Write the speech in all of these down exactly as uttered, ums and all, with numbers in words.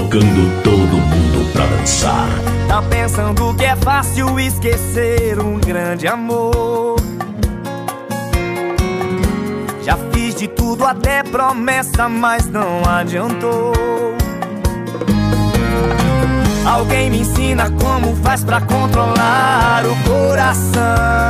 colocando todo mundo pra dançar. Tá pensando que é fácil esquecer um grande amor? Já fiz de tudo, até promessa, mas não adiantou. Alguém me ensina como faz pra controlar o coração.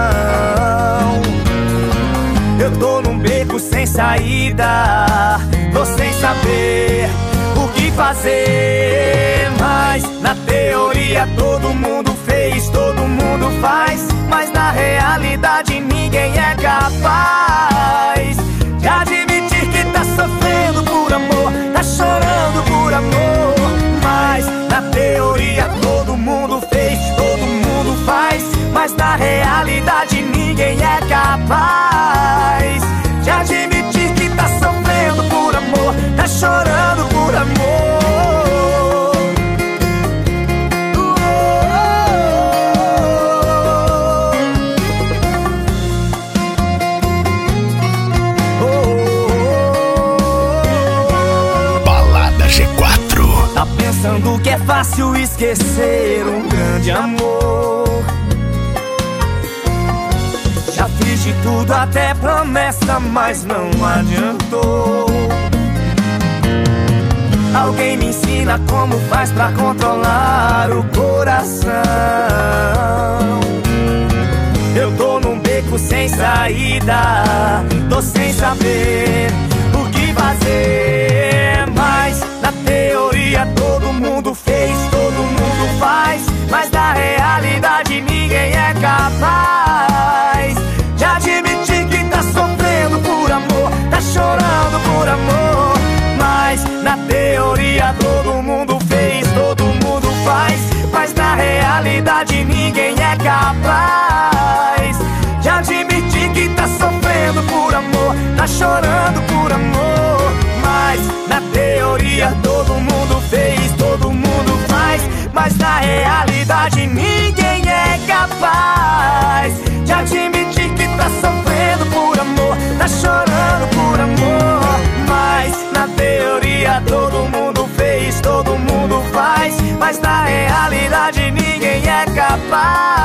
Eu tô num beco sem saída, tô sem saber o que fazer. Mas na teoria todo mundo fez, todo mundo faz, mas na realidade ninguém é capaz de admitir que tá sofrendo por amor, tá chorando por amor. Mas na teoria todo mundo fez, todo mundo faz, mas na realidade ninguém é capaz de admitir que tá sofrendo por amor, tá chorando por amor. Tá pensando que é fácil esquecer um grande amor? Já fiz de tudo, até promessa, mas não adiantou. Alguém me ensina como faz pra controlar o coração. Eu tô num beco sem saída, tô sem saber o que fazer. Mas na teoria todo mundo fez, todo mundo faz, mas na realidade ninguém é capaz de admitir que tá sofrendo por amor, tá chorando por amor. Mas na teoria todo mundo fez, todo mundo faz, mas na realidade ninguém é capaz de admitir que tá sofrendo por amor, tá chorando por amor. Mas na teoria todo mundo fez, todo mundo faz, mas na realidade ninguém é capaz de admitir que tá sofrendo por amor, tá chorando por amor. Mas na teoria todo mundo fez, todo mundo faz, mas na realidade ninguém é capaz